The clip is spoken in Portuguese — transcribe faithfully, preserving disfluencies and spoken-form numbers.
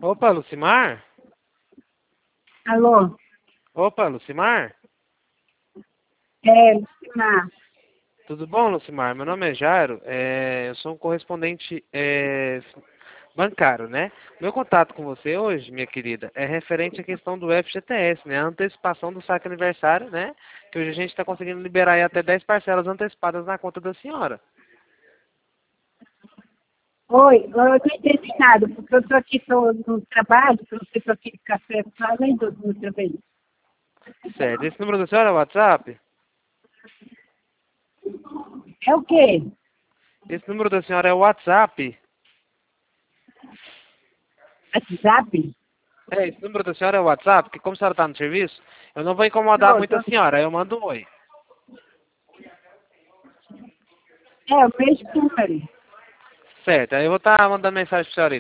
Opa, Lucimar? Alô? Opa, Lucimar? É, Lucimar. Tudo bom, Lucimar? Meu nome é Jairo, é, eu sou um correspondente é, bancário, né? Meu contato com você hoje, minha querida, é referente à questão do F G T S, né? A antecipação do saque aniversário, né? Que hoje a gente está conseguindo liberar aí até dez parcelas antecipadas na conta da senhora. Oi, eu não entendi nada, porque eu estou aqui tô no trabalho, eu não sei se eu aqui de café, além do meu trabalho. Certo. Esse número da senhora é o WhatsApp? É o quê? Esse número da senhora é o WhatsApp? WhatsApp? É, esse número da senhora é o WhatsApp? Porque como a senhora está no serviço, eu não vou incomodar Não, muito tô... a senhora, aí eu mando um oi. É o mesmo número. Certo, aí eu vou estar mandando mensagem para a senhora.